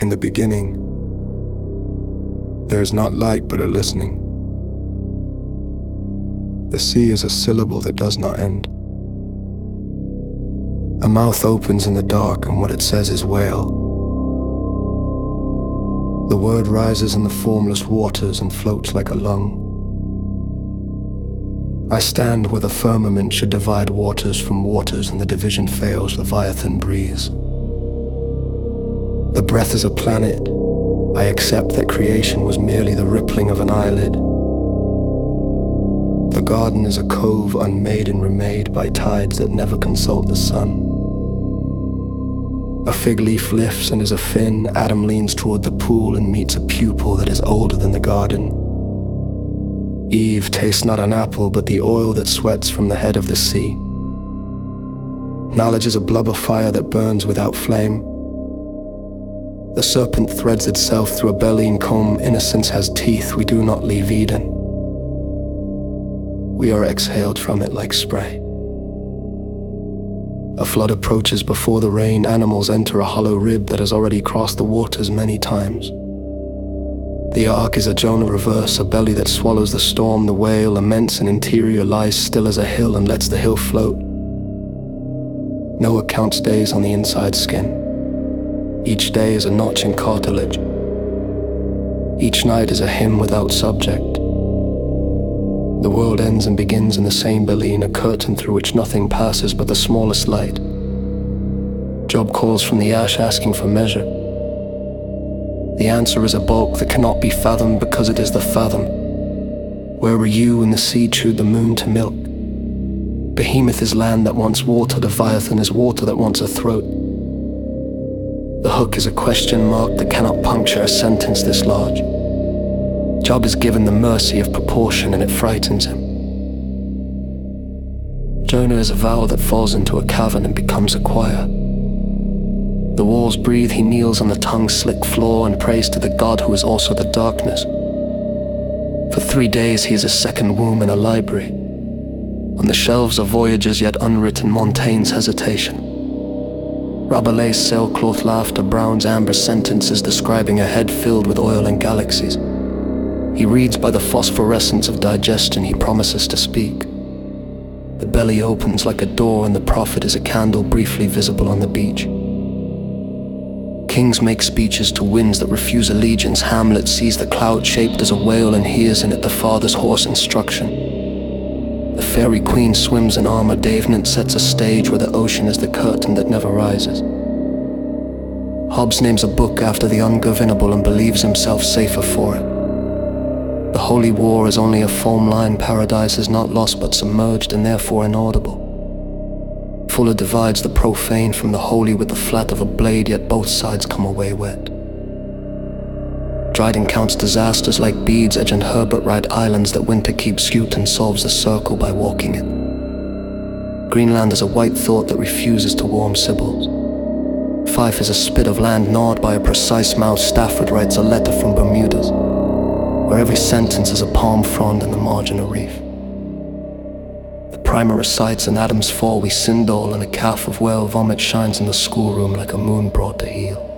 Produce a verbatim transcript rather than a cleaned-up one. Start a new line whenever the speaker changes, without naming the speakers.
In the beginning, there is not light but a listening. The sea is a syllable that does not end. A mouth opens in the dark and what it says is wail. The word rises in the formless waters and floats like a lung. I stand where the firmament should divide waters from waters, and the division fails, Leviathan breathes. The breath is a planet. I accept that creation was merely the rippling of an eyelid. The garden is a cove unmade and remade by tides that never consult the sun. A fig leaf lifts and is a fin. Adam leans toward the pool and meets a pupil that is older than the garden. Eve tastes not an apple, but the oil that sweats from the head of the sea. Knowledge is a blubber fire that burns without flame. The serpent threads itself through a Belian comb. Innocence has teeth. We do not leave Eden. We are exhaled from it like spray. A flood approaches before the rain. Animals enter a hollow rib that has already crossed the waters many times. The ark is a Jonah reverse, a belly that swallows the storm. The whale, immense and interior, lies still as a hill and lets the hill float. Noah counts days on the inside skin. Each day is a notch in cartilage. Each night is a hymn without subject. The world ends and begins in the same Belian, a curtain through which nothing passes but the smallest light. Job calls from the ash asking for measure. The answer is a bulk that cannot be fathomed because it is the fathom. Where were you when the sea chewed the moon to milk? Behemoth is land that wants water. Leviathan is water that wants a throat. The hook is a question mark that cannot puncture a sentence this large. Job is given the mercy of proportion and it frightens him. Jonah is a vowel that falls into a cavern and becomes a choir. The walls breathe, he kneels on the tongue's slick floor and prays to the God who is also the darkness. For three days he is a second womb in a library. On the shelves are voyages yet unwritten, Montaigne's hesitation. Rabelais' sailcloth laughter, Brown's amber sentences describing a head filled with oil and galaxies. He reads by the phosphorescence of digestion, he promises to speak. The belly opens like a door and the prophet is a candle briefly visible on the beach. Kings make speeches to winds that refuse allegiance. Hamlet sees the cloud shaped as a whale and hears in it the father's hoarse instruction. The fairy queen swims in armor. Davenant sets a stage where the ocean is the curtain that never rises. Hobbes names a book after the ungovernable and believes himself safer for it. The holy war is only a foam line. Paradise is not lost but submerged and therefore inaudible. Fuller divides the profane from the holy with the flat of a blade, yet both sides come away wet. Dryden counts disasters like beads. Edge and Herbert write islands that winter keeps skewed and solves the circle by walking it. Greenland is a white thought that refuses to warm sibyls. Fife is a spit of land gnawed by a precise mouse. Stafford writes a letter from Bermudas, where every sentence is a palm frond in the margin of reef. The primer recites an Adam's fall. We sindole and a calf of whale vomit shines in the schoolroom like a moon brought to heel.